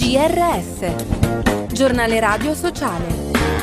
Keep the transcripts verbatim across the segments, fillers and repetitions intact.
G R S, Giornale Radio Sociale.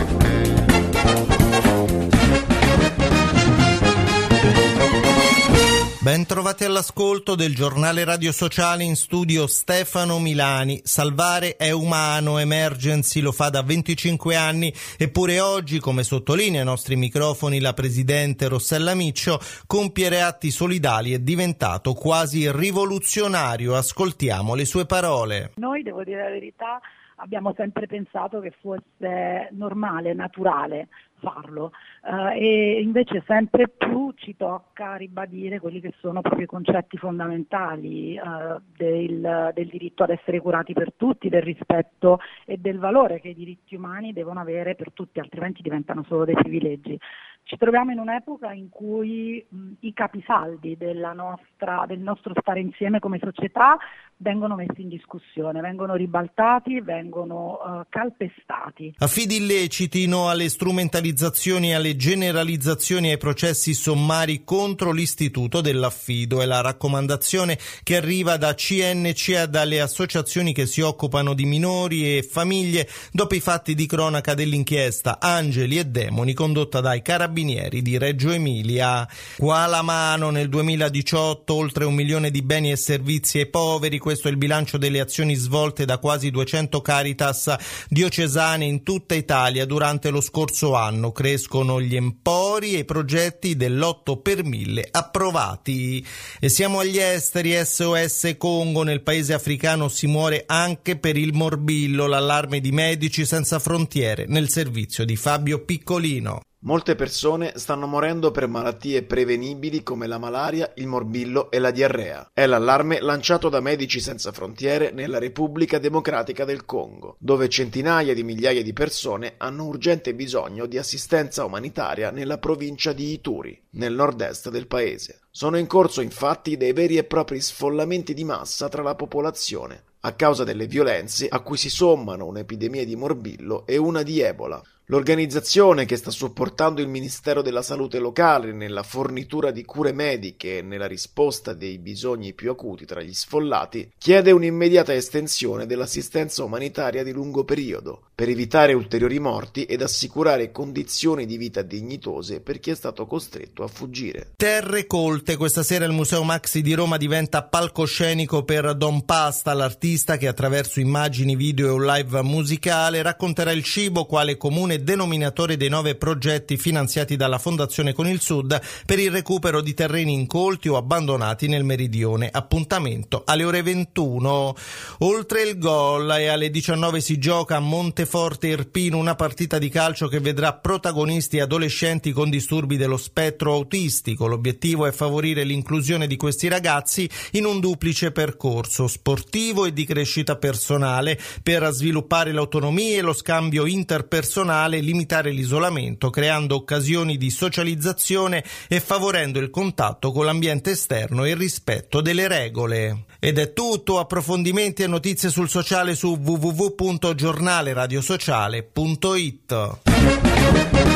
Ben trovati all'ascolto del Giornale Radio Sociale, in studio Stefano Milani. Salvare è umano, Emergency lo fa da venticinque anni, eppure oggi, come sottolinea ai nostri microfoni la presidente Rossella Miccio, compiere atti solidali è diventato quasi rivoluzionario. Ascoltiamo le sue parole. Noi, devo dire la verità, abbiamo sempre pensato che fosse normale, naturale farlo, uh, e invece sempre più ci tocca ribadire quelli che sono proprio i concetti fondamentali uh, del, del diritto ad essere curati per tutti, del rispetto e del valore che i diritti umani devono avere per tutti, altrimenti diventano solo dei privilegi. Ci troviamo in un'epoca in cui mh, i capisaldi della nostra, del nostro stare insieme come società vengono messi in discussione, vengono ribaltati, vengono uh, calpestati. Affidi illeciti, no alle strumentalizzazioni e alle generalizzazioni ai processi sommari contro l'istituto dell'affido. È la raccomandazione che arriva da C N C e dalle associazioni che si occupano di minori e famiglie dopo i fatti di cronaca dell'inchiesta Angeli e Demoni condotta dai carabinieri di Reggio Emilia. Qua la mano nel duemiladiciotto, oltre un milione di beni e servizi ai poveri. Questo è il bilancio delle azioni svolte da quasi duecento Caritas diocesane in tutta Italia durante lo scorso anno. Crescono gli empori e i progetti dell'otto per mille approvati. E siamo agli esteri. S O S Congo, nel paese africano si muore anche per il morbillo. L'allarme di Medici Senza Frontiere nel servizio di Fabio Piccolino. Molte persone stanno morendo per malattie prevenibili come la malaria, il morbillo e la diarrea. È l'allarme lanciato da Medici Senza Frontiere nella Repubblica Democratica del Congo, dove centinaia di migliaia di persone hanno urgente bisogno di assistenza umanitaria nella provincia di Ituri, nel nord-est del paese. Sono in corso infatti dei veri e propri sfollamenti di massa tra la popolazione, a causa delle violenze a cui si sommano un'epidemia di morbillo e una di Ebola. L'organizzazione che sta supportando il Ministero della Salute locale nella fornitura di cure mediche e nella risposta dei bisogni più acuti tra gli sfollati chiede un'immediata estensione dell'assistenza umanitaria di lungo periodo per evitare ulteriori morti ed assicurare condizioni di vita dignitose per chi è stato costretto a fuggire. Terre colte. Questa sera il Museo Maxi di Roma diventa palcoscenico per Don Pasta, l'artista che attraverso immagini, video e un live musicale racconterà il cibo quale comune denominatore dei nove progetti finanziati dalla Fondazione Con il Sud per il recupero di terreni incolti o abbandonati nel meridione. Appuntamento alle ore ventuno. Oltre il gol, e alle diciannove si gioca a Monteforte Irpino una partita di calcio che vedrà protagonisti adolescenti con disturbi dello spettro autistico. L'obiettivo è favorire l'inclusione di questi ragazzi in un duplice percorso sportivo e di crescita personale per sviluppare l'autonomia e lo scambio interpersonale, limitare l'isolamento, creando occasioni di socializzazione e favorendo il contatto con l'ambiente esterno e il rispetto delle regole. Ed è tutto. Approfondimenti e notizie sul sociale su w w w punto giornale radio sociale punto i t.